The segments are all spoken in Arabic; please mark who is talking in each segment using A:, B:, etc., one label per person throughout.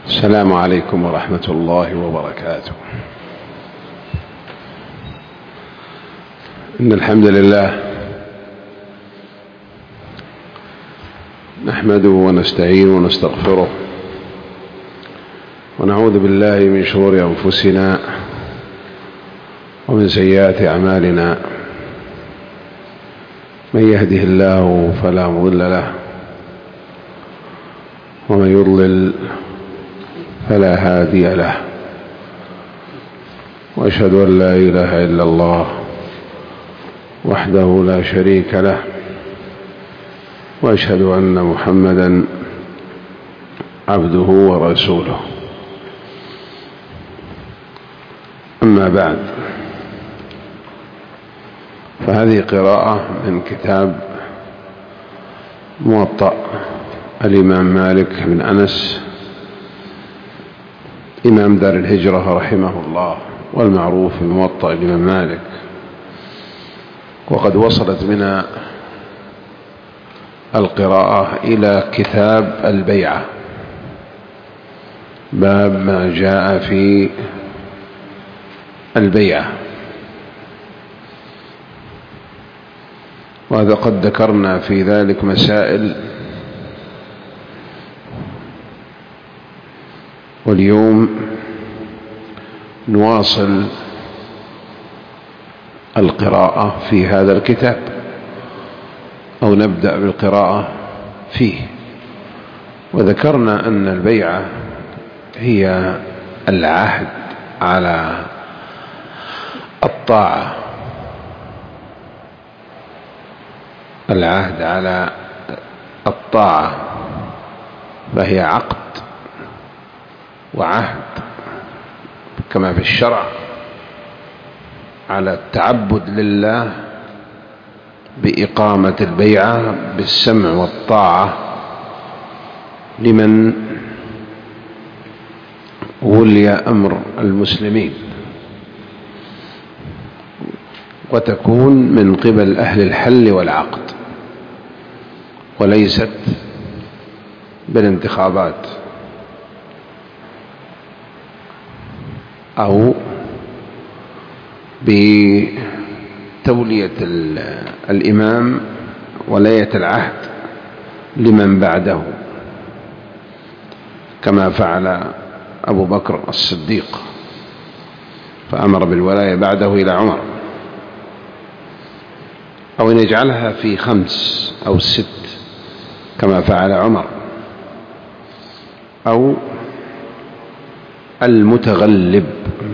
A: السلام عليكم ورحمة الله وبركاته. إن الحمد لله نحمده ونستعينه ونستغفره ونعوذ بالله من شرور أنفسنا ومن سيئات أعمالنا. من يهده الله فلا مضل له ومن يضلل فلا هادي له، وأشهد أن لا إله إلا الله وحده لا شريك له، وأشهد أن محمدا عبده ورسوله. أما بعد، فهذه قراءة من كتاب موطأ الإمام مالك بن أنس إمام دار الهجرة رحمه الله، والمعروف بموطأ الإمام مالك. وقد وصلت بنا القراءة إلى كتاب البيعة، باب ما جاء في البيعة. وهذا قد ذكرنا في ذلك مسائل، واليوم نواصل القراءة في هذا الكتاب، أو نبدأ بالقراءة فيه. وذكرنا أن البيعة هي العهد على الطاعة، العهد على الطاعة، فهي عقد وعهد كما في الشرع على التعبد لله بإقامة البيعة بالسمع والطاعة لمن ولي أمر المسلمين، وتكون من قبل أهل الحل والعقد، وليست بالانتخابات أو بتولية الإمام ولاية العهد لمن بعده، كما فعل أبو بكر الصديق فأمر بالولاية بعده إلى عمر، أو أن يجعلها في 5 أو 6 كما فعل عمر، أو المتغلب.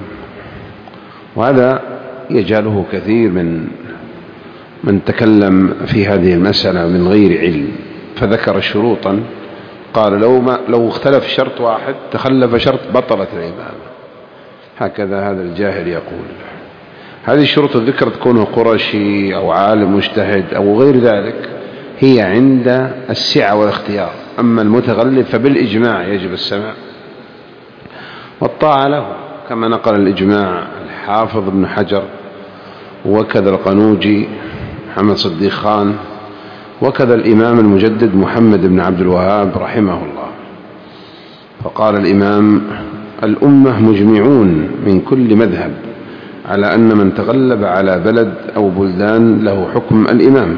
A: وهذا يجعله كثير من تكلم في هذه المسألة من غير علم، فذكر شروطا، قال لو اختلف شرط واحد تخلف شرط بطلت الإمامة، هكذا هذا الجاهل يقول. هذه الشروط الذكر تكون قرشي أو عالم مجتهد أو غير ذلك، هي عند السعة والاختيار. أما المتغلب فبالإجماع يجب السماع والطاعة له، كما نقل الإجماع الحافظ ابن حجر، وكذا القنوجي محمد صديق خان، وكذا الإمام المجدد محمد بن عبد الوهاب رحمه الله. فقال الإمام: الأمة مجمعون من كل مذهب على أن من تغلب على بلد أو بلدان له حكم الإمام.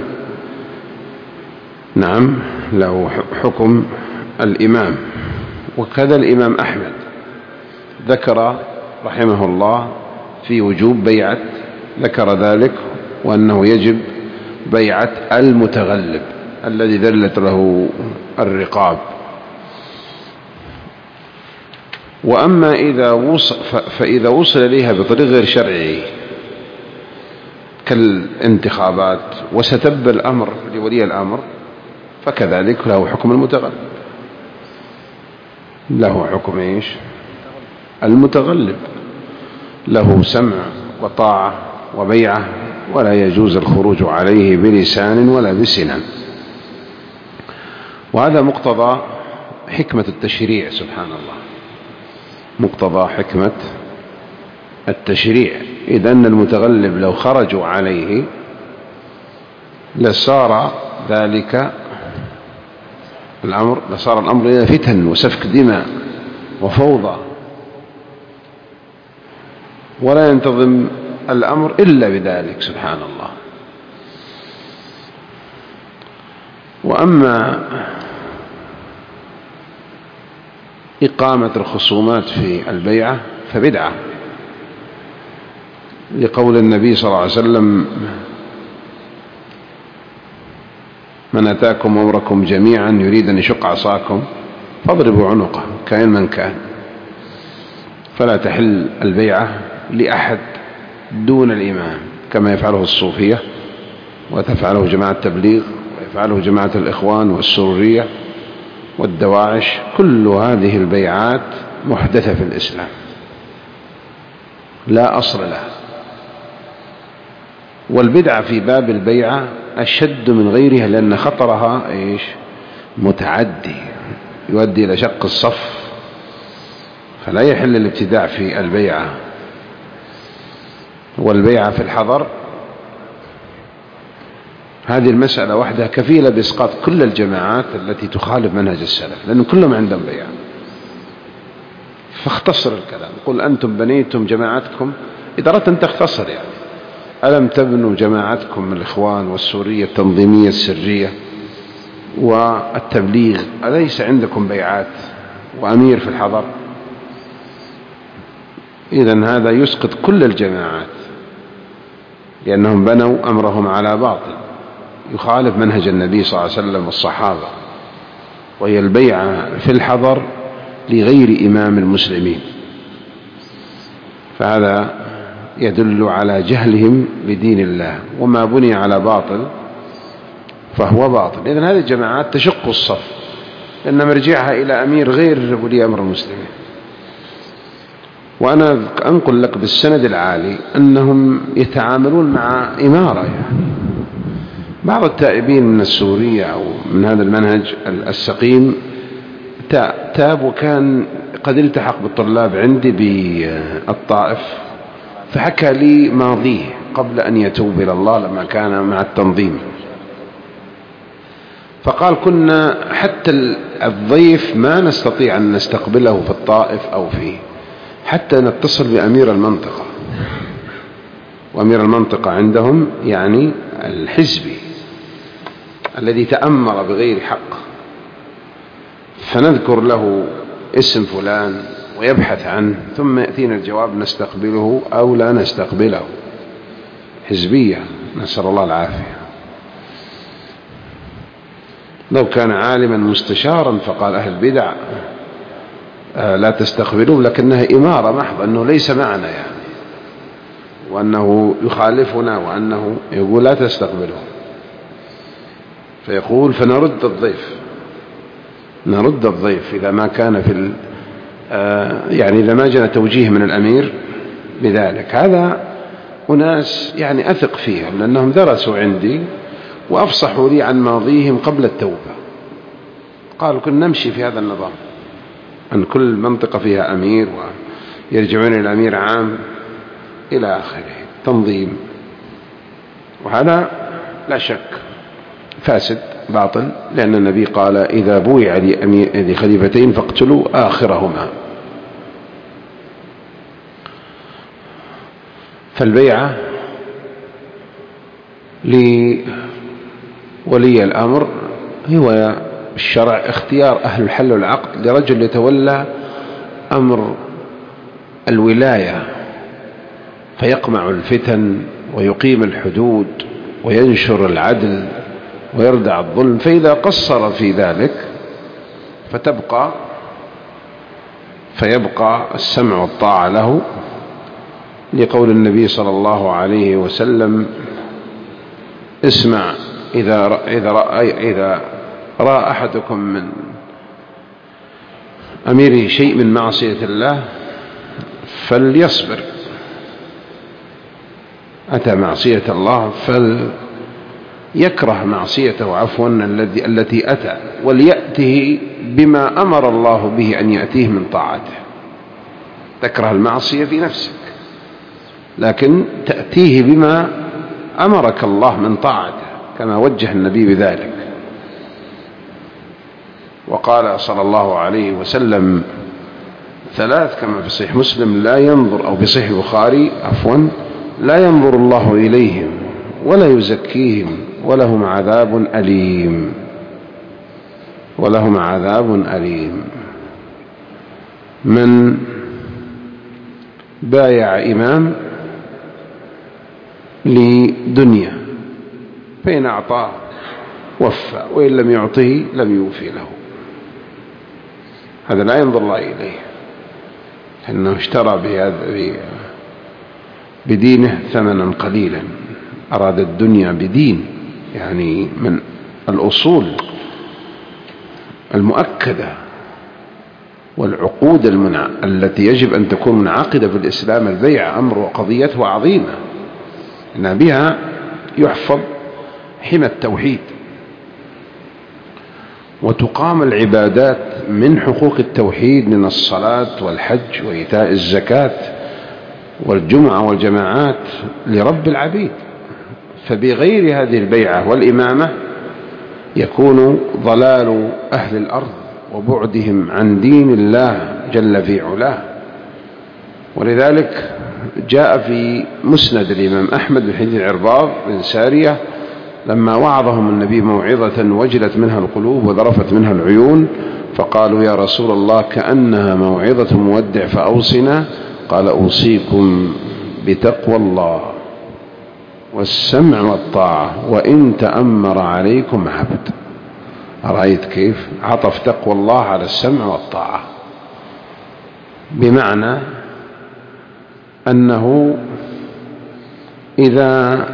A: نعم، له حكم الإمام. وكذا الإمام أحمد ذكر رحمه الله في وجوب بيعة، ذكر ذلك، وأنه يجب بيعة المتغلب الذي ذلت له الرقاب. وأما فإذا وصل إليها بطريق غير شرعي كالانتخابات وستب الأمر لولي الأمر، فكذلك له حكم المتغلب، له حكم إيش؟ المتغلب، له سمع وطاعة وبيعة، ولا يجوز الخروج عليه بلسان ولا بسنان. وهذا مقتضى حكمة التشريع، سبحان الله، مقتضى حكمة التشريع. إذ أن المتغلب لو خرجوا عليه لصار ذلك الأمر إلى فتن وسفك دماء وفوضى، ولا ينتظم الأمر إلا بذلك سبحان الله. وأما إقامة الخصومات في البيعة فبدعة، لقول النبي صلى الله عليه وسلم: من أتاكم أمركم جميعا يريد أن يشق عصاكم فاضربوا عنقه كائن من كان. فلا تحل البيعة لأحد دون الإمام، كما يفعله الصوفية وتفعله جماعة التبليغ ويفعله جماعة الإخوان والسرورية والدواعش. كل هذه البيعات محدثة في الإسلام لا أصل لها. والبدعة في باب البيعة أشد من غيرها، لأن خطرها متعدي، يؤدي إلى شق الصف، فلا يحل الابتداع في البيعة. والبيعة في الحضر هذه المسألة وحدها كفيلة بإسقاط كل الجماعات التي تخالف منهج السلف، لأن كلهم عندهم بيعة. فاختصر الكلام، قل أنتم بنيتم جماعتكم، إذا أردت أن تختصر يعني ألم تبنوا جماعتكم من الإخوان والسورية التنظيمية السرية والتبليغ؟ أليس عندكم بيعات وأمير في الحضر؟ إذن هذا يسقط كل الجماعات، لأنهم بنوا أمرهم على باطل يخالف منهج النبي صلى الله عليه وسلم والصحابة، وهي البيعة في الحضر لغير إمام المسلمين. فهذا يدل على جهلهم بدين الله، وما بني على باطل فهو باطل. إذن هذه الجماعات تشق الصف، لأن مرجعها إلى أمير غير ولي أمر المسلمين. وأنا أنقل لك بالسند العالي أنهم يتعاملون مع إمارة، يعني بعض التائبين من السورية أو من هذا المنهج السقيم تاب، وكان قد التحق بالطلاب عندي بالطائف، فحكى لي ماضيه قبل أن يتوب إلى الله لما كان مع التنظيم. فقال: كنا حتى الضيف ما نستطيع أن نستقبله في الطائف أو فيه، حتى نتصل بأمير المنطقة، وأمير المنطقة عندهم يعني الحزبي الذي تأمر بغير حق، فنذكر له اسم فلان ويبحث عنه، ثم يأتينا الجواب نستقبله أو لا نستقبله. حزبية، نسأل الله العافية. لو كان عالما مستشارا فقال أهل البدع لا تستقبلوه، لكنها إمارة محضة، أنه ليس معنا يعني، وأنه يخالفنا، وأنه يقول لا تستقبلوه. فيقول: فنرد الضيف، نرد الضيف إذا ما كان في يعني إذا ما جاء توجيه من الأمير بذلك. هذا أناس يعني أثق فيهم، لأنهم درسوا عندي وأفصحوا لي عن ماضيهم قبل التوبة. قالوا: كنا نمشي في هذا النظام، أن كل منطقة فيها أمير ويرجعون إلى أمير عام إلى آخره، تنظيم. وهذا لا شك فاسد باطل، لأن النبي قال: إذا بويع لخليفتين فاقتلوا آخرهما. فالبيعة لولي الأمر هو الشرع اختيار أهل الحل والعقد لرجل يتولى أمر الولاية، فيقمع الفتن ويقيم الحدود وينشر العدل ويردع الظلم. فإذا قصر في ذلك فيبقى السمع والطاعة له، لقول النبي صلى الله عليه وسلم: اسمع إذا رأى أحدكم من أميره شيء من معصية الله فليصبر، أتى معصية الله فليكره معصيته عفوا التي أتى، وليأته بما أمر الله به أن يأتيه من طاعته. تكره المعصية في نفسك، لكن تأتيه بما أمرك الله من طاعته، كما وجه النبي بذلك. وقال صلى الله عليه وسلم: ثلاث كما في صحيح مسلم لا ينظر، أو في صحيح البخاري عفوا، لا ينظر الله إليهم ولا يزكيهم ولهم عذاب أليم، ولهم عذاب أليم. من بايع إمام لدنيا فإن أعطاه وفى، وإن لم يعطه لم يوفي له، هذا لا ينظر الله إليه، لأنه اشترى بدينه ثمنا قليلا، أراد الدنيا بدين، يعني من الأصول المؤكدة والعقود التي يجب أن تكون منعقدة في الإسلام. البيع أمر وقضيته عظيمة، إن بها يحفظ حمى التوحيد وتقام العبادات من حقوق التوحيد من الصلاة والحج وإيتاء الزكاة والجمعة والجماعات لرب العبيد. فبغير هذه البيعة والإمامة يكون ضلال أهل الأرض وبعدهم عن دين الله جل في علاه. ولذلك جاء في مسند الإمام أحمد من حديث العرباض بن سارية لما وعظهم النبي موعظة وجلت منها القلوب وذرفت منها العيون، فقالوا يا رسول الله كأنها موعظة مودع فأوصنا، قال أوصيكم بتقوى الله والسمع والطاعة وإن تأمر عليكم عبد. أرأيت كيف عطف تقوى الله على السمع والطاعة، بمعنى أنه إذا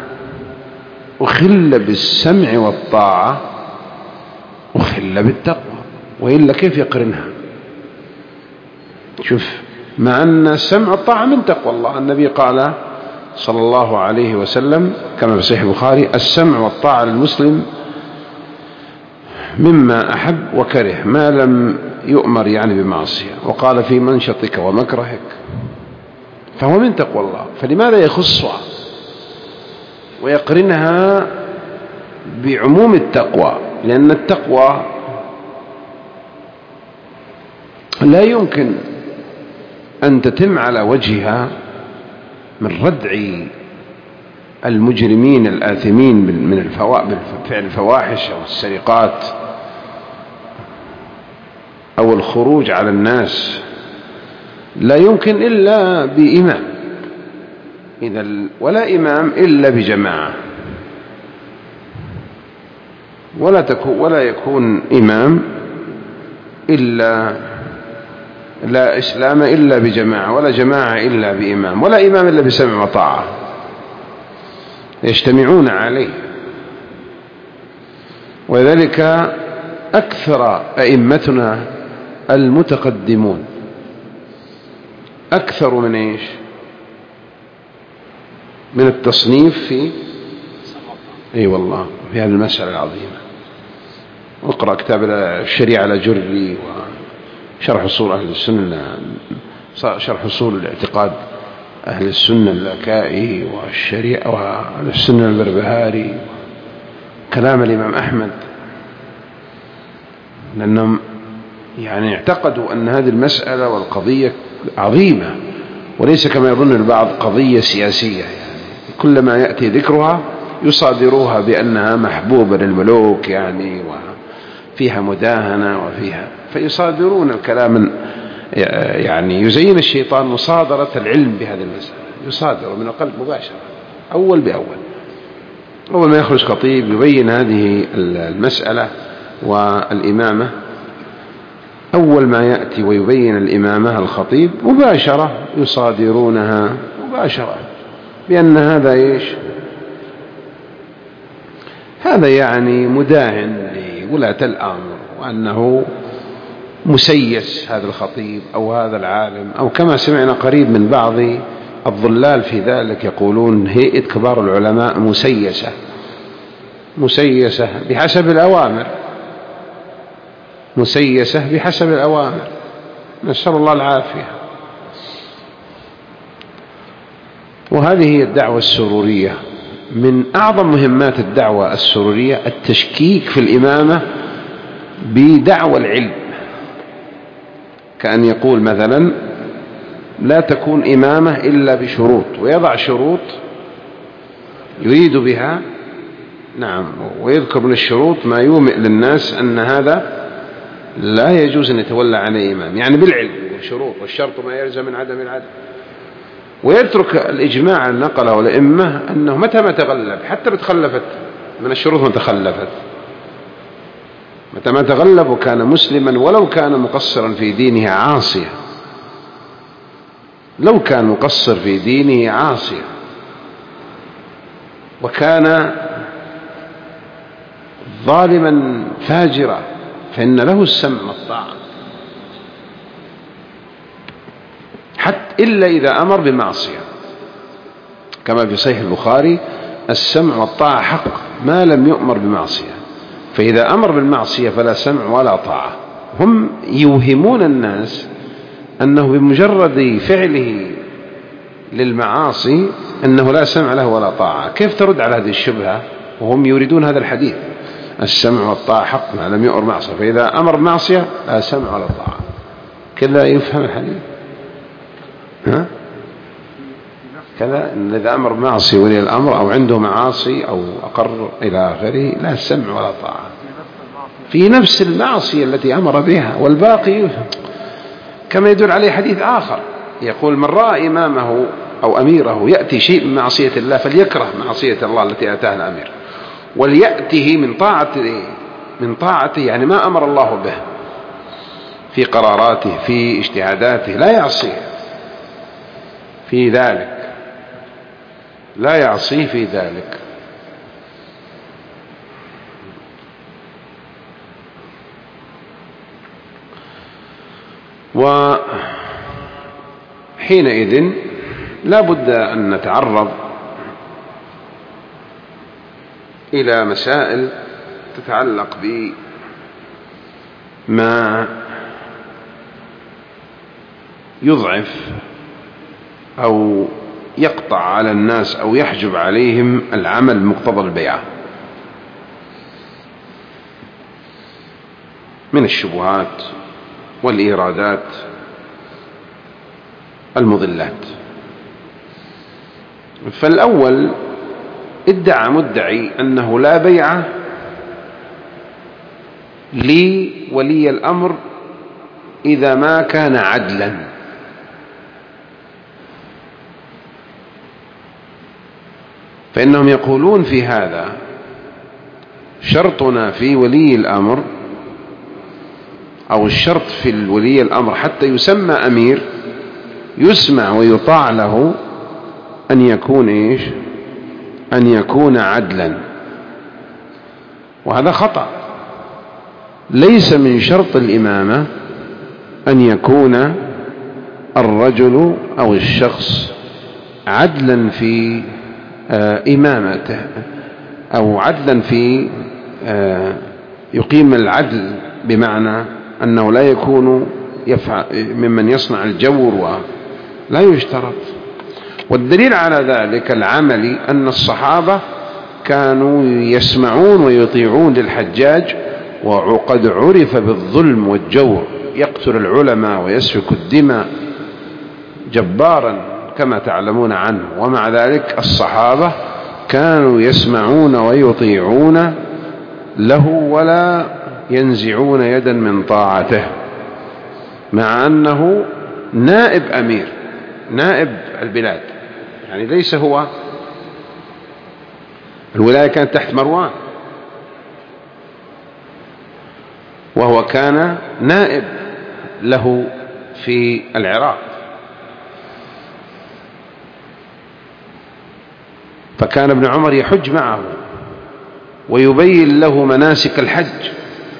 A: أخل بالسمع والطاعة أخل بالتقوى، وإلا كيف يقرنها؟ شوف، مع أن السمع والطاعة من تقوى الله. النبي قال صلى الله عليه وسلم كما في صحيح البخاري السمع والطاعة للمسلم مما أحب وكره ما لم يؤمر يعني بمعصية، وقال في منشطك ومكرهك، فهو من تقوى الله. فلماذا يخصها ويقرنها بعموم التقوى؟ لأن التقوى لا يمكن أن تتم على وجهها من ردع المجرمين الآثمين من فعل الفواحش أو السرقات أو الخروج على الناس، لا يمكن إلا بإمام. إذا ولا إمام إلا بجماعة، ولا يكون إمام إلا لا إسلام إلا بجماعة، ولا جماعة إلا بإمام، ولا إمام إلا بسمع وطاعة يجتمعون عليه. وذلك أكثر أئمتنا المتقدمون أكثر من إيش؟ من التصنيف في والله في هذه المسألة العظيمة. اقرأ كتاب الشريعة لجري وشرح أصول أهل السنة، شرح أصول الاعتقاد أهل السنة اللكائي، والشريعة وأهل السنة البربهاري، كلام الإمام أحمد، لأنهم يعني اعتقدوا أن هذه المسألة والقضية عظيمة، وليس كما يظن البعض قضية سياسية، يعني كلما يأتي ذكرها يصادروها بأنها محبوبة للملوك يعني وفيها مداهنة وفيها، فيصادرون الكلام، يعني يزين الشيطان مصادرة العلم بهذه المسألة، يصادر من القلب مباشرة أول بأول. أول ما يخرج خطيب يبين هذه المسألة والإمامة، أول ما يأتي ويبين الإمامة الخطيب مباشرة يصادرونها مباشرة بأن هذا إيش؟ هذا يعني مداهن لولاة الأمر، وأنه مسيس هذا الخطيب أو هذا العالم، أو كما سمعنا قريب من بعض الضلال في ذلك يقولون هيئة كبار العلماء مسيسة بحسب الأوامر، مسيسة بحسب الأوامر، نسأل الله العافية. وهذه هي الدعوة السرورية. من أعظم مهمات الدعوة السرورية التشكيك في الإمامة بدعوى العلم، كأن يقول مثلا لا تكون إمامة إلا بشروط، ويضع شروط يريد بها نعم، ويذكر من الشروط ما يومئ للناس أن هذا لا يجوز أن يتولى عليه إمام، يعني بالعلم والشروط، والشرط ما يلزم من عدم العدل. ويترك الإجماع النقل والأئمة أنه متى ما تغلب، حتى بتخلفت من الشروط ما تخلفت، متى ما تغلب وكان مسلما ولو كان مقصرا في دينه عاصيا، لو كان مقصر في دينه عاصيا وكان ظالما فاجرا فإن له السمع والطاعة، حتى إلا إذا أمر بمعصية، كما في صحيح البخاري: السمع والطاعة حق ما لم يؤمر بمعصية، فإذا أمر بالمعصية فلا سمع ولا طاعة. هم يوهمون الناس أنه بمجرد فعله للمعاصي أنه لا سمع له ولا طاعة. كيف ترد على هذه الشبهة وهم يريدون هذا الحديث: السمع والطاعة حق ما لم يؤمر معصية، فإذا أمر معصية لا سمع ولا طاعة. كذا يفهم الحديث؟ ها؟ كذا إن إذا أمر معصي ولي الأمر أو عنده معاصي أو أقر إلى آخره لا سمع ولا طاعة في نفس المعصية التي أمر بها، والباقي كما يدل عليه حديث آخر يقول: من رأى إمامه أو أميره يأتي شيء من معصية الله فليكره معصية الله التي أتاه الأمير، وليأته من طاعته يعني ما أمر الله به في قراراته في اجتهاداته، لا يعصيه في ذلك، لا يعصيه في ذلك. وحينئذ لا بد أن نتعرض إلى مسائل تتعلق بما يضعف أو يقطع على الناس أو يحجب عليهم العمل مقتضى البيعة من الشبهات والإيرادات المضلات. فالأول ادعى مدعي أنه لا بيعة لولي الأمر إذا ما كان عدلا، فإنهم يقولون في هذا: شرطنا في ولي الأمر أو الشرط في ولي الأمر حتى يسمى أمير يسمع ويطاع له أن يكون إيش؟ أن يكون عدلا. وهذا خطأ. ليس من شرط الإمامة أن يكون الرجل أو الشخص عدلا في إمامته أو عدلا في يقيم العدل، بمعنى أنه لا يكون ممن يصنع الجور لا يشترط. والدليل على ذلك العملي أن الصحابة كانوا يسمعون ويطيعون للحجاج، وقد عرف بالظلم والجور، يقتل العلماء ويسفك الدماء جبارا كما تعلمون عنه، ومع ذلك الصحابة كانوا يسمعون ويطيعون له ولا ينزعون يدا من طاعته، مع أنه نائب أمير، نائب البلاد، يعني ليس هو، الولاية كانت تحت مروان وهو كان نائب له في العراق، فكان ابن عمر يحج معه ويبين له مناسك الحج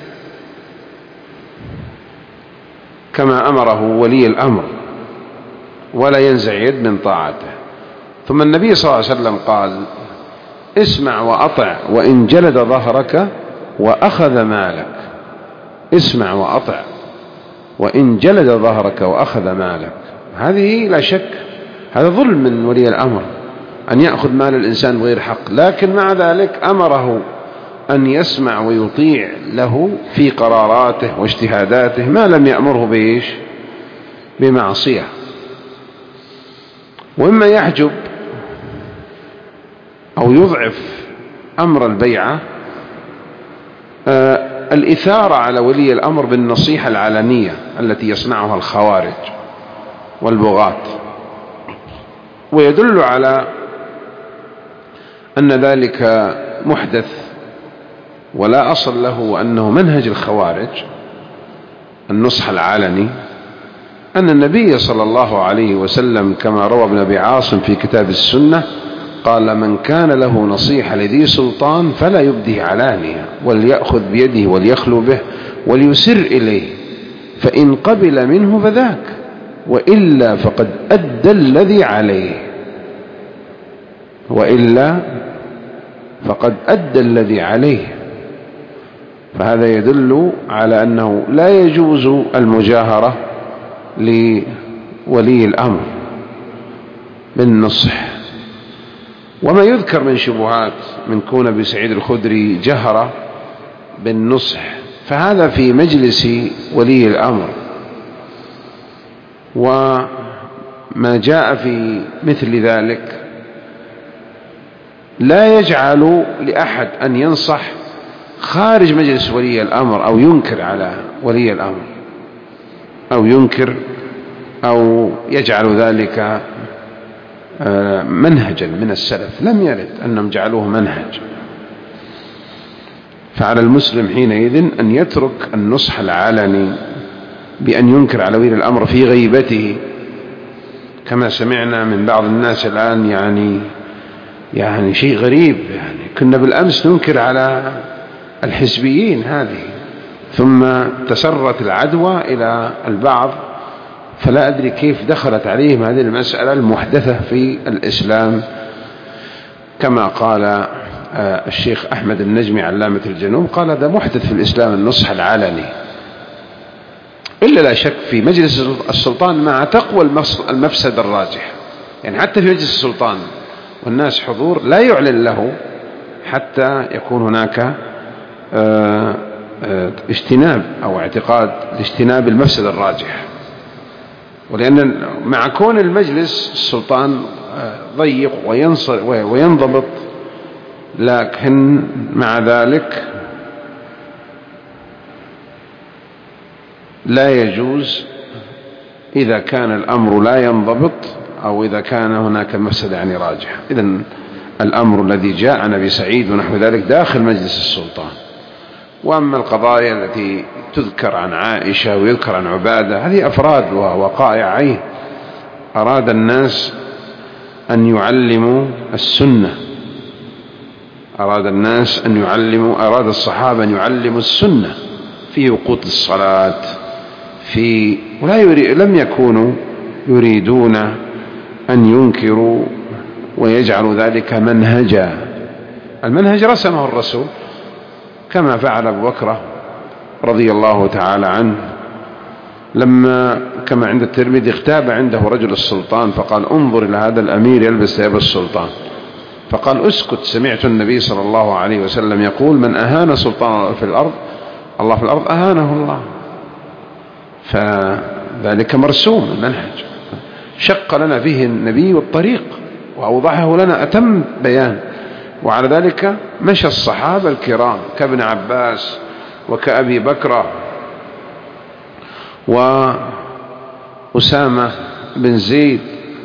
A: كما أمره ولي الأمر، ولا ينزع يد من طاعته. ثم النبي صلى الله عليه وسلم قال: اسمع وأطع وإن جلد ظهرك وأخذ مالك. اسمع وأطع وإن جلد ظهرك وأخذ مالك. هذه لا شك هذا ظلم من ولي الأمر أن يأخذ مال الإنسان بغير حق، لكن مع ذلك أمره أن يسمع ويطيع له في قراراته واجتهاداته ما لم يأمره بإيش؟ بمعصية. وإما يحجب أو يضعف أمر البيعة الإثارة على ولي الأمر بالنصيحة العلنية التي يصنعها الخوارج والبغاة، ويدل على أن ذلك محدث ولا أصل له، وأنه منهج الخوارج النصح العلني، أن النبي صلى الله عليه وسلم كما روى ابن أبي عاصم في كتاب السنة قال: من كان له نصيحة لذي سلطان فلا يبديه علانية، وليأخذ بيده وليخلو به وليسر إليه، فإن قبل منه فذاك، وإلا فقد أدى الذي عليه، وإلا فقد أدى الذي عليه. فهذا يدل على أنه لا يجوز المجاهرة لولي الأمر بالنصح. وما يذكر من شبهات من كون أبي سعيد الخدري جهر بالنصح فهذا في مجلس ولي الأمر، وما جاء في مثل ذلك لا يجعل لأحد أن ينصح خارج مجلس ولي الأمر أو ينكر على ولي الأمر أو ينكر أو يجعل ذلك منهجا من السلف، لم يرد أنهم جعلوه منهج. فعلى المسلم حينئذ أن يترك النصح العلني بأن ينكر على ولي الأمر في غيبته، كما سمعنا من بعض الناس الآن يعني شيء غريب. كنا بالأمس ننكر على الحزبيين هذه، ثم تسرت العدوى إلى البعض، فلا أدري كيف دخلت عليهم هذه المسألة المحدثة في الإسلام، كما قال الشيخ أحمد النجمي علامة الجنوب، قال هذا محدث في الإسلام النصح العلني. إلا لا شك في مجلس السلطان مع تقوى المفسد الراجح، يعني حتى في مجلس السلطان والناس حضور لا يعلن له حتى يكون هناك اجتناب أو اعتقاد لاجتناب المفسد الراجح. ولأن مع كون المجلس السلطان ضيق وينضبط، لكن مع ذلك لا يجوز إذا كان الأمر لا ينضبط أو إذا كان هناك مفسدة راجحة. إذن الأمر الذي جاء عن أبي سعيد ونحو ذلك داخل مجلس السلطان. وأما القضايا التي تذكر عن عائشة ويذكر عن عبادة هذه أفراد ووقائع عين. أراد الناس أن يعلموا السنة، أراد الصحابة أن يعلموا السنة في وقوت الصلاة، لم يكونوا يريدون أن ينكروا ويجعلوا ذلك منهجا. المنهج رسمه الرسول كما فعل أبو بكر رضي الله تعالى عنه، لما كما عند الترمذي اغتاب عنده رجل السلطان فقال: انظر إلى هذا الأمير يلبس ثياب السلطان، فقال: اسكت، سمعت النبي صلى الله عليه وسلم يقول: من أهان سلطان في الأرض الله في الأرض أهانه الله. فذلك مرسوم المنهج، شق لنا فيه النبي والطريق وأوضحه لنا أتم بيان. وعلى ذلك مشى الصحابة الكرام كابن عباس وكأبي بكر وأسامة بن زيد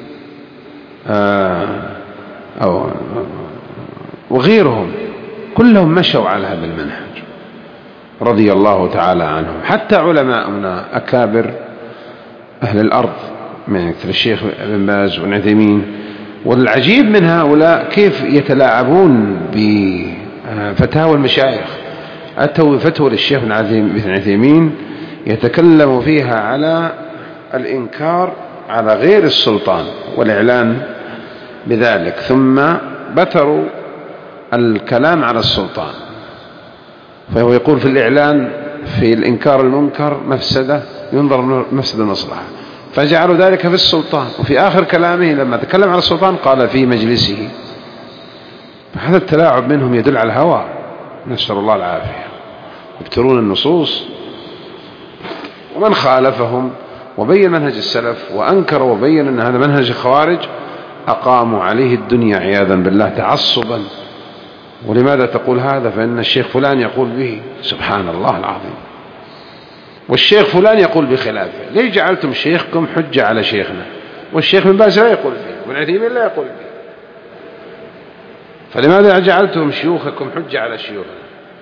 A: وغيرهم، كلهم مشوا على هذا المنهج رضي الله تعالى عنهم. حتى علماءنا أكابر أهل الأرض مثل الشيخ ابن باز وابن عثيمين. والعجيب من هؤلاء كيف يتلاعبون بفتاوى المشايخ. أتوا فتوى للشيخ ابن عثيمين يتكلم فيها على الإنكار على غير السلطان والإعلان بذلك، ثم بتروا الكلام على السلطان، فهو يقول في الإعلان في الإنكار المنكر مفسدة ينظر مفسدة المصلحة، فجعلوا ذلك في السلطان. وفي آخر كلامه لما تكلم على السلطان قال في مجلسه. هذا التلاعب منهم يدل على الهوى، نسأل الله العافية. يبترون النصوص، ومن خالفهم وبين منهج السلف وأنكر وبين أن هذا منهج الخوارج، أقاموا عليه الدنيا عياذا بالله تعصبا. ولماذا تقول هذا؟ فإن الشيخ فلان يقول به. سبحان الله العظيم. والشيخ فلان يقول بخلافه. ليه جعلتم شيخكم حجة على شيخنا؟ والشيخ من باز لا يقول فيه، وابن عثيمين لا يقول فيه. فلماذا جعلتم شيوخكم حجة على شيوخنا؟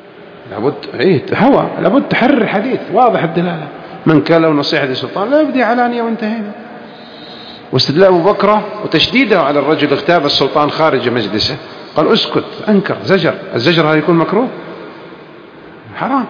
A: لابد تحرر الحديث واضح الدلالة. من كان له نصيحة السلطان لا يبدي علانية وانتهينا. واستدلال أبو بكر وتشديده على الرجل اغتاب السلطان خارج مجلسه، قال اسكت، أنكر، زجر. الزجر هذا يكون مكروه، حرام.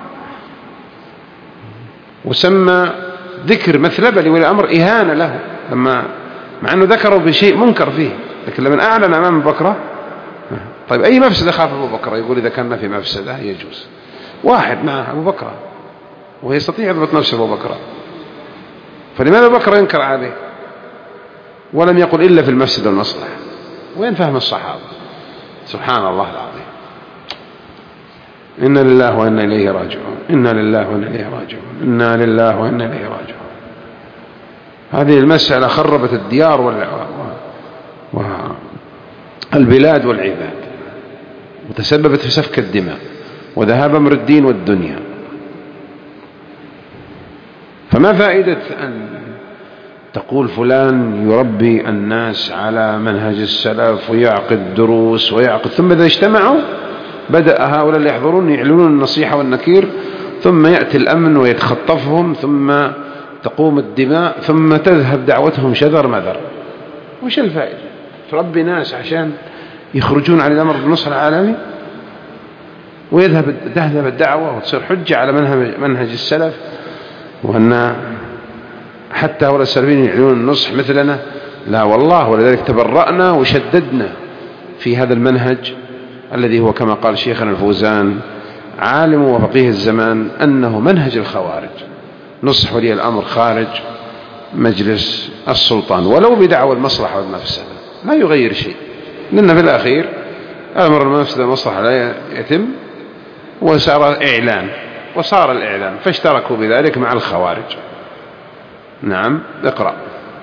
A: وسمى ذكر مثلبة لولي الأمر إهانة له، لما مع أنه ذكروا بشيء منكر فيه، لكن لما أعلن أمام أبو بكر. طيب أي مفسدة خاف أبو بكر؟ يقول إذا كان ما في مفسدة يجوز. واحد مع أبو بكر ويستطيع يضبط نفسه أبو بكر، فلماذا أبو بكر ينكر عليه ولم يقل إلا في المفسدة والمصلحة؟ وين فهم الصحابة؟ سبحان الله العظيم. إنا لله وإنا إليه راجعون، إنا لله وإنا إليه راجعون، إنا لله وإنا إليه راجعون. هذه المسألة خربت الديار والبلاد والعباد، وتسببت في سفك الدماء وذهاب أمر الدين والدنيا. فما فائدة أن تقول فلان يربي الناس على منهج السلف ويعقد دروس ويعقد، ثم إذا اجتمعوا بدأ هؤلاء اللي يحضرون يعلنون النصيحة والنكير، ثم يأتي الأمن ويتخطفهم، ثم تقوم الدماء، ثم تذهب دعوتهم شذر مذر. وش الفائدة؟ تربي ناس عشان يخرجون عن الأمر بالنصر العالمي، وتذهب الدعوة وتصير حجة على منهج السلف، وأن حتى هؤلاء السلفيين يعلنون النصح مثلنا. لا والله. ولذلك تبرأنا وشددنا في هذا المنهج الذي هو كما قال شيخنا الفوزان عالم وفقيه الزمان أنه منهج الخوارج، نصح ولي الأمر خارج مجلس السلطان ولو بدعوى المصلحة والمفسدة، لا يغير شيء، لأن في الأخير أمر المفسدة والمصلحة لا يتم، وصار الإعلان فاشتركوا بذلك مع الخوارج. نعم، اقرأ.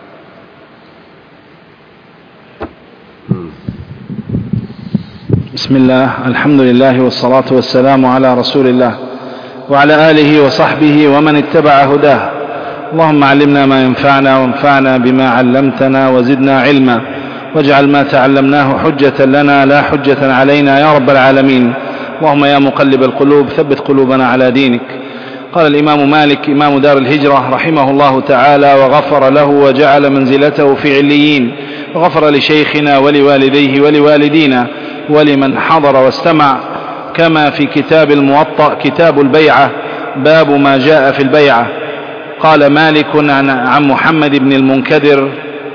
B: بسم الله، الحمد لله والصلاة والسلام على رسول الله وعلى آله وصحبه ومن اتبع هداه. اللهم علمنا ما ينفعنا وانفعنا بما علمتنا وزدنا علما، واجعل ما تعلمناه حجة لنا لا حجة علينا يا رب العالمين. اللهم يا مقلب القلوب ثبت قلوبنا على دينك. قال الإمام مالك إمام دار الهجرة رحمه الله تعالى وغفر له وجعل منزلته في عليين، وغفر لشيخنا ولوالديه ولوالدينا ولمن حضر واستمع، كما في كتاب الموطأ كتاب البيعة باب ما جاء في البيعة. قال مالك عن محمد بن المنكدر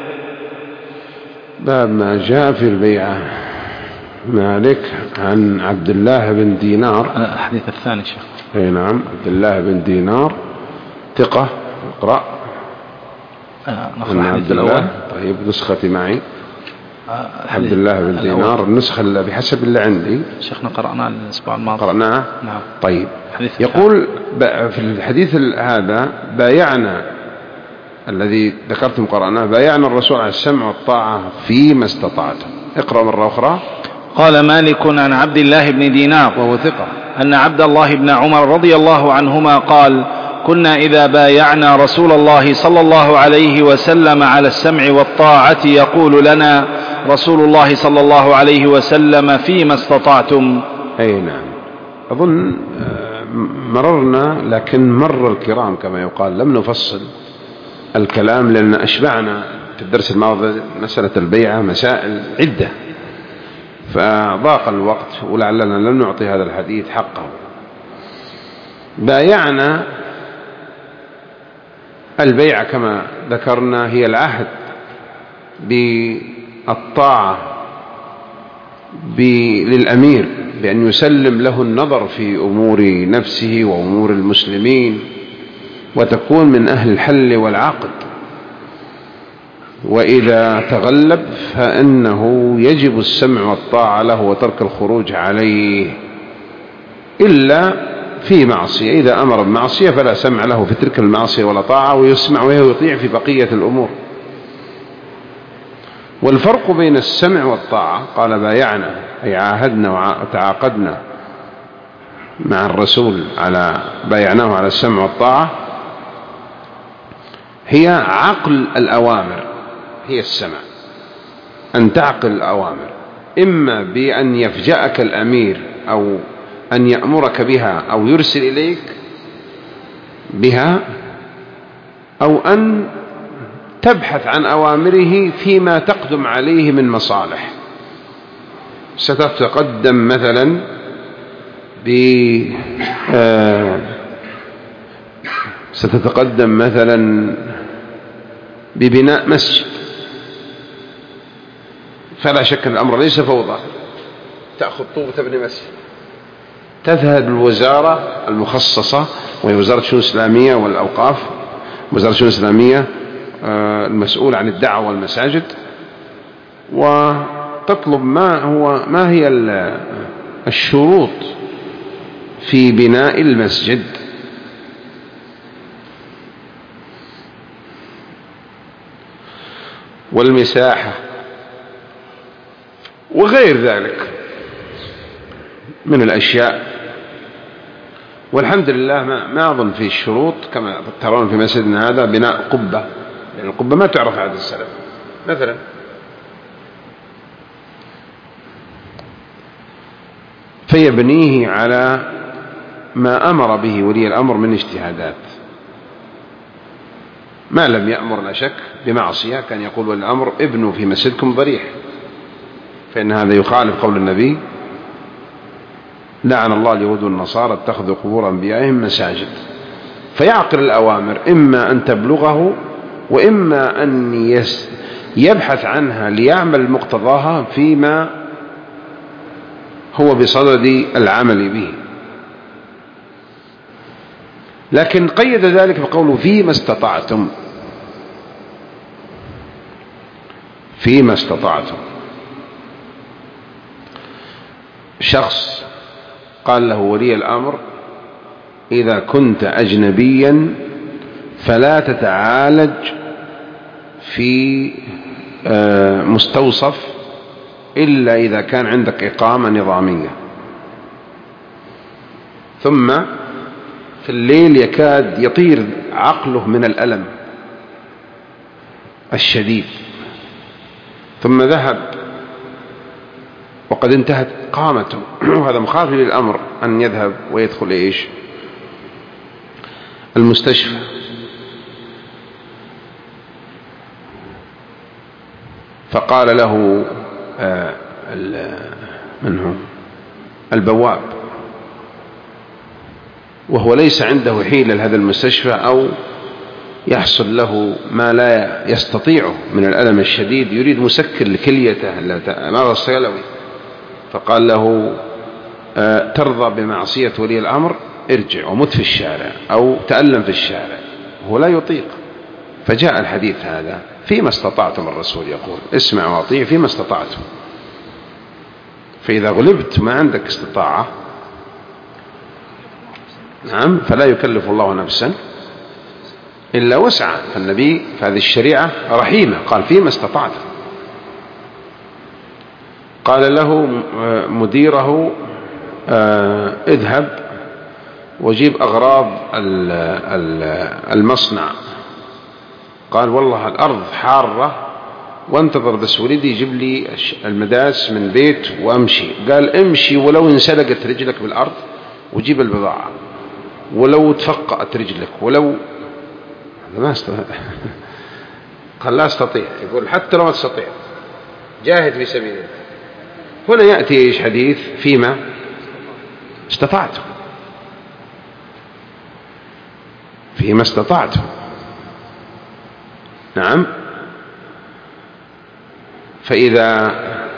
A: باب ما جاء في البيعة. مالك عن عبد الله بن دينار.
B: الحديث الثاني شيخ.
A: اي نعم، عبد الله بن دينار ثقة. اقرأ.
B: نقرأ الحديث الأول.
A: طيب نسختي معي. عبد الله بن دينار النسخة اللي بحسب اللي عندي.
B: شيخنا قرأناه الأسبوع الماضي.
A: قرأناه.
B: نعم.
A: طيب يقول في الحديث هذا بايعنا الذي ذكرتم قرأناه، بايعنا الرسول على السمع والطاعة فيما استطعتم. اقرأ مرة أخرى.
B: قال مالك عن عبد الله بن دينار
A: وهو ثقة
B: أن عبد الله بن عمر رضي الله عنهما قال: كنا إذا بايعنا رسول الله صلى الله عليه وسلم على السمع والطاعة يقول لنا رسول الله صلى الله عليه وسلم فيما استطعتم.
A: أي نعم. أظن مررنا، لكن مر الكرام كما يقال، لم نفصل الكلام لأن أشبعنا في الدرس الماضي مسألة البيعة مسائل عدة، فضاق الوقت ولعلنا لم نعطي هذا الحديث حقه. بايعنا البيعة كما ذكرنا هي العهد بالطاعة للأمير بأن يسلم له النظر في أمور نفسه وأمور المسلمين، وتكون من أهل الحل والعقد، وإذا تغلب فإنه يجب السمع والطاعة له وترك الخروج عليه، إلا في معصية، إذا أمر بمعصية فلا سمع له في تلك المعصية ولا طاعة، ويسمع ويطيع في بقية الأمور. والفرق بين السمع والطاعة، قال بايعنا أي عاهدنا وتعاقدنا مع الرسول بايعناه على السمع والطاعة، هي عقل الأوامر، هي السمع، أن تعقل الأوامر، إما بأن يفجأك الأمير أو أن يأمرك بها أو يرسل إليك بها، أو أن تبحث عن أوامره فيما تقدم عليه من مصالح. ستتقدم مثلا ببناء مسجد، فلا شك أن الأمر ليس فوضى، تأخذ طوب تبني مسجد، تذهب الوزارة المخصصة وهي وزارة الشؤون الإسلامية والأوقاف، وزارة الشؤون الإسلامية المسؤول عن الدعوة والمساجد، وتطلب ما هي الشروط في بناء المسجد، والمساحة وغير ذلك من الأشياء. والحمد لله ما أظن في الشروط كما ترون في مسجدنا هذا بناء قبة، لأن القبة ما تعرف عاد السلف مثلا. فيبنيه على ما أمر به ولي الأمر من اجتهادات، ما لم يأمر لا شك بمعصية، كان يقول ولي الأمر ابنوا في مسجدكم ضريح، فإن هذا يخالف قول النبي لعن الله اليهود والنصارى اتخذوا قبور أنبيائهم مساجد. فيعقل الأوامر، إما أن تبلغه وإما أن يبحث عنها ليعمل مقتضاها فيما هو بصدد العمل به. لكن قيد ذلك بقوله فيما استطعتم، فيما استطعتم. شخص قال له ولي الأمر إذا كنت أجنبيا فلا تتعالج في مستوصف إلا إذا كان عندك إقامة نظامية. ثم في الليل يكاد يطير عقله من الألم الشديد، ثم ذهب وقد انتهت إقامته، وهذا مخالف للأمر أن يذهب ويدخل المستشفى. فقال له من هو البواب، وهو ليس عنده حيلة لهذا المستشفى أو يحصل له ما لا يستطيعه من الألم الشديد، يريد مسكن لكليته مرض الصيلوي. فقال له ترضى بمعصية ولي الأمر؟ ارجع ومت في الشارع أو تألم في الشارع. هو لا يطيق. فجاء الحديث هذا فيما استطعتم، الرسول يقول اسمع واطيع فيما استطعتم. فإذا غلبت ما عندك استطاعة، نعم، فلا يكلف الله نفسا إلا وسعها. فالنبي في هذه الشريعة رحيمة، قال فيما استطعتم. قال له مديره اذهب وجيب أغراض المصنع. قال والله الأرض حارة وانتظر بس ولدي يجيب لي المداس من بيت وأمشي. قال امشي ولو انسلقت رجلك بالأرض وجيب البضاعة، ولو تفقأت رجلك، ولو ما استطيع. قال لا استطيع. يقول حتى لو ما تستطيع جاهد في سبيل الله. هنا يأتي حديث فيما استطعته، فيما استطعته، نعم. فإذا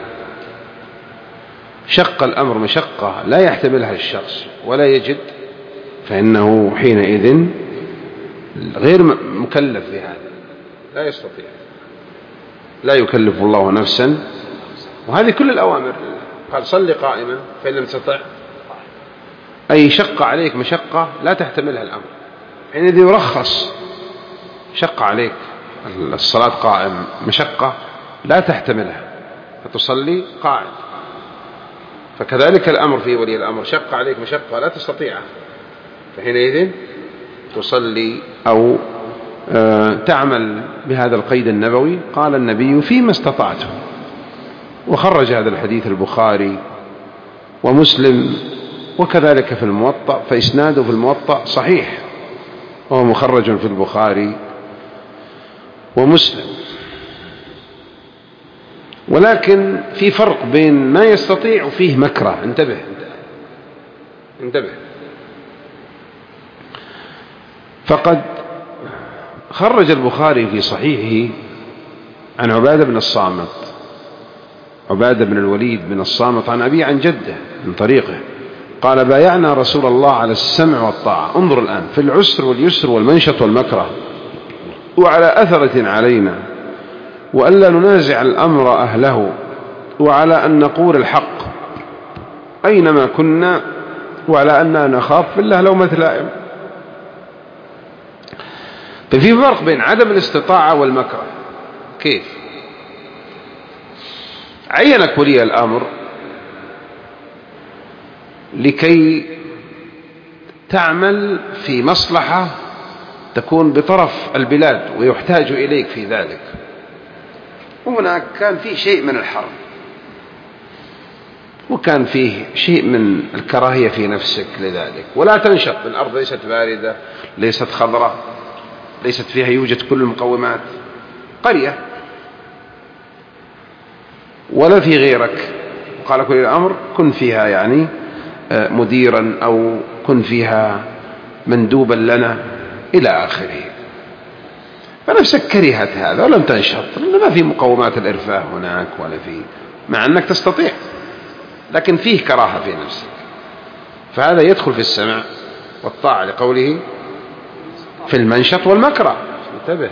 A: شق الأمر مشقة لا يحتملها الشخص ولا يجد، فإنه حينئذ غير مكلف بهذا، لا يستطيع، لا يكلف الله نفسا. وهذه كل الأوامر. قال صل قائما فإن لم تستطع أي شق عليك مشقة لا تحتملها الأمر، حينئذ يرخص. شق عليك الصلاة قائم مشقة لا تحتملها فتصلي قاعد، فكذلك الأمر في ولي الأمر، شق عليك مشقة لا تستطيعها فحينئذ تصلي أو تعمل بهذا القيد النبوي. قال النبي فيما استطعته، وخرج هذا الحديث البخاري ومسلم وكذلك في الموطأ، فإسناده في الموطأ صحيح وهو مخرج في البخاري ومسلم. ولكن في فرق بين ما يستطيع وفيه مكره، انتبه. فقد خرج البخاري في صحيحه عن عبادة بن الصامت، عبادة بن الوليد بن الصامت عن أبي عن جده من طريقه قال بايعنا رسول الله على السمع والطاعة، انظر الآن، في العسر واليسر والمنشط والمكره، وعلى أثرة علينا، وألا ننازع الأمر أهله، وعلى أن نقول الحق أينما كنا، وعلى أننا نخاف بالله لومة لائم. ففي فرق بين عدم الاستطاعة والمكره. كيف؟ عينك ولي الأمر لكي تعمل في مصلحة تكون بطرف البلاد ويحتاج إليك في ذلك، وهناك كان فيه شيء من الحرب، وكان فيه شيء من الكراهية في نفسك لذلك، ولا تنشط، الأرض ليست باردة، ليست خضراء، ليست فيها يوجد كل المقومات، قرية ولا في غيرك. قال كل الأمر كن فيها يعني مديرا أو كن فيها مندوبا لنا إلى آخره. فنفسك كرهت هذا ولم تنشط، لأن ما في مقومات الإرفاه هناك ولا في، مع أنك تستطيع لكن فيه كراهة في نفسك، فهذا يدخل في السمع والطاعة لقوله في المنشط والمكره. انتبه،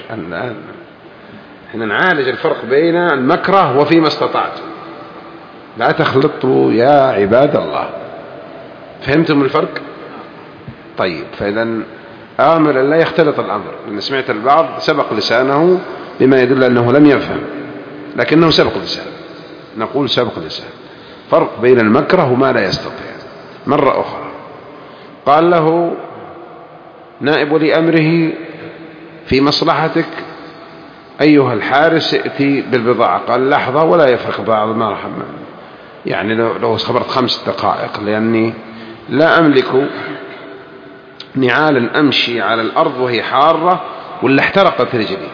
A: احنا نعالج الفرق بين المكره وفيما استطعت، لا تخلطوا يا عباد الله. فهمتم الفرق؟ طيب، فإذا آمل أن لا يختلط الأمر، لأن سمعت البعض سبق لسانه بما يدل أنه لم يفهم، لكنه سبق لسانه. نقول سبق لسانه، فرق بين المكره وما لا يستطيع. مرة أخرى قال له نائب ولي أمره في مصلحتك أيها الحارس ائتي بالبضاعة. قال لحظة، ولا يفرق بعض ما رحمه، يعني لو خبرت 5 دقائق، لأني لا أملك نعالا أمشي على الأرض وهي حارة ولا احترقت رجلي.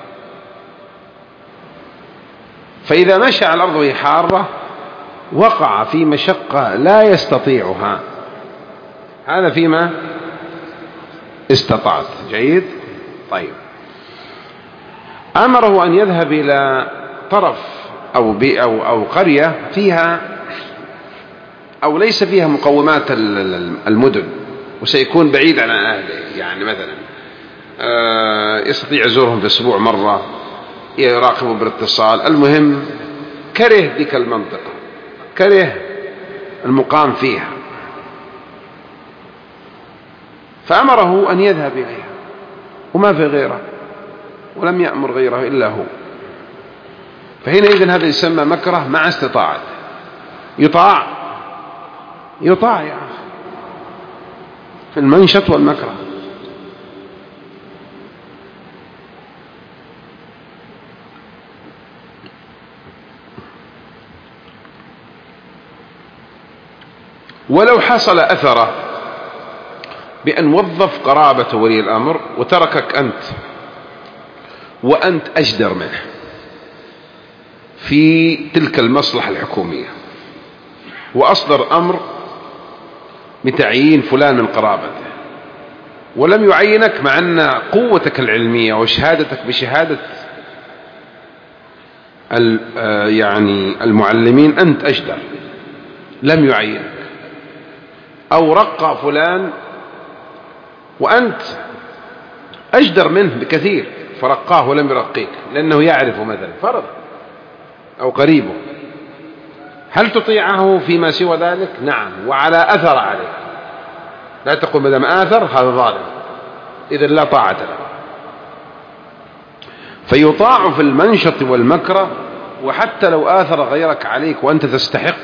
A: فإذا مشى على الأرض وهي حارة وقع في مشقة لا يستطيعها، هذا فيما استطعت. جيد. طيب، أمره أن يذهب إلى طرف أو بيئة أو قرية فيها أو ليس فيها مقومات المدن، وسيكون بعيد عن أهله، يعني مثلا يستطيع يزورهم في أسبوع مرة، يراقبهم بالاتصال، المهم كره ذيك المنطقة، كره المقام فيها، فأمره أن يذهب إليها وما في غيره، ولم يأمر غيره إلا هو. فحينئذ هذا يسمى مكره مع استطاعته. يطاع يا أخي في المنشط والمكره. ولو حصل أثره بأن وظف قرابة ولي الأمر وتركك أنت وأنت أجدر منه في تلك المصلحة الحكومية، وأصدر أمر بتعيين فلان من قرابته، ولم يعينك مع أن قوتك العلمية وشهادتك بشهادة يعني المعلمين أنت أجدر، لم يعينك. أو رقى فلان وأنت أجدر منه بكثير فرقاه ولم يرقيك لأنه يعرف مثلا فرض أو قريبه، هل تطيعه فيما سوى ذلك؟ نعم، وعلى أثر عليه. لا تقول مدام آثر هذا ظالم، إذن لا طاعة له. فيطاع في المنشط والمكره، وحتى لو آثر غيرك عليك وأنت تستحق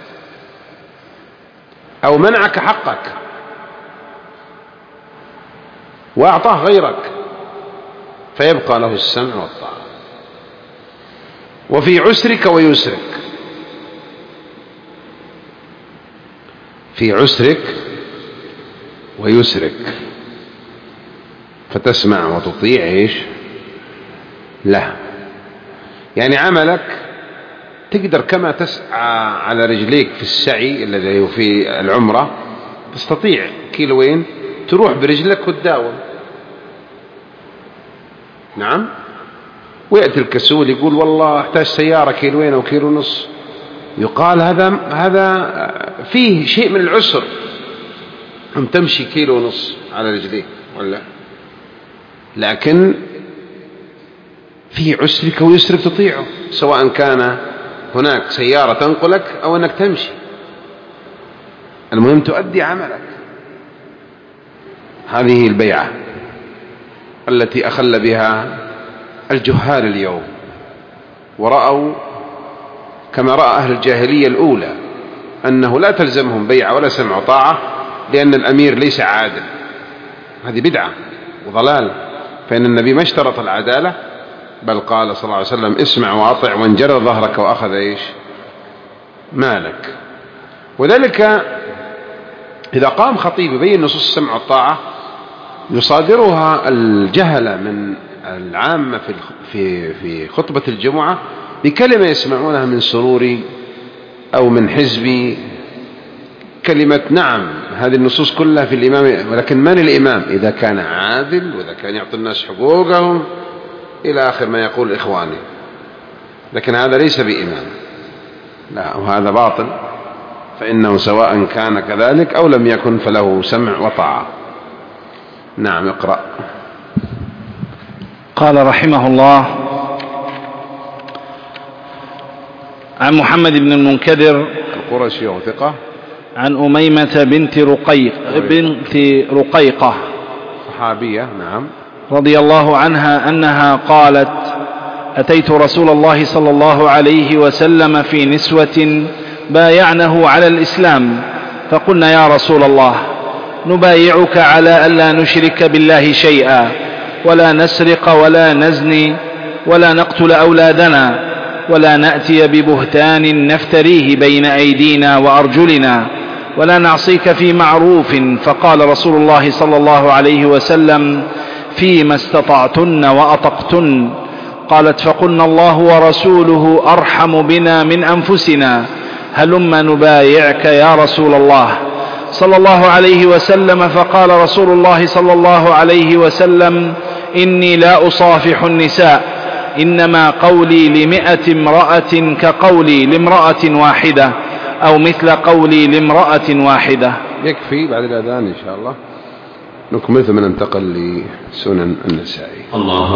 A: أو منعك حقك وأعطاه غيرك فيبقى له السمع والطاعة. وفي عسرك ويسرك، في عسرك ويسرك فتسمع وتطيع إيش له. يعني عملك تقدر كما تسعى على رجليك في السعي الذي هو في العمرة، تستطيع كيلوين تروح برجلك وتداوم. نعم. ويأتي الكسول يقول والله احتاج سيارة كيلوين أو كيلو ونص، يقال هذا فيه شيء من العسر، هم تمشي كيلو ونص على رجليك ولا، لكن في عسرك ويسرك تطيعه، سواء كان هناك سيارة تنقلك أو أنك تمشي، المهم تؤدي عملك. هذه البيعة التي أخل بها الجهال اليوم، ورأوا كما رأى أهل الجاهلية الأولى أنه لا تلزمهم بيعة ولا سمع وطاعة لأن الأمير ليس عادل. هذه بدعة وضلال، فإن النبي ما اشترط العدالة، بل قال صلى الله عليه وسلم اسمع وأطع وانجر ظهرك وأخذ إيش مالك. وذلك إذا قام خطيب يبين نصوص السمع والطاعة يصادرها الجهلة من العامة في خطبة الجمعة بكلمة يسمعونها من سروري أو من حزبي، كلمة نعم هذه النصوص كلها في الإمام، ولكن من الإمام؟ إذا كان عادل وإذا كان يعطي الناس حقوقهم إلى آخر ما يقول إخواني، لكن هذا ليس بإمام، لا، وهذا باطل، فإنه سواء كان كذلك أو لم يكن فله سمع وطاعة. نعم. اقرأ.
B: قال رحمه الله: عن محمد بن المنكدر
A: القرشي وثقة،
B: عن أميمة بنت رقيقة
A: صحابية، نعم،
B: رضي الله عنها أنها قالت: أتيت رسول الله صلى الله عليه وسلم في نسوة بايعنه على الإسلام، فقلنا يا رسول الله نبايعك على ألا نشرك بالله شيئا ولا نسرق ولا نزني ولا نقتل أولادنا ولا نأتي ببهتان نفتريه بين أيدينا وأرجلنا ولا نعصيك في معروف. فقال رسول الله صلى الله عليه وسلم: فيما استطعتن وأطقتن. قالت: فقلنا الله ورسوله أرحم بنا من أنفسنا، هلم نبايعك يا رسول الله صلى الله عليه وسلم. فقال رسول الله صلى الله عليه وسلم: إني لا أصافح النساء، إنما قولي ل100 امرأة كقولي لامرأة واحدة أو مثل قولي لامرأة واحدة.
A: يكفي بعد الأذان إن شاء الله نكمل ثم ننتقل لسنن النسائي. الله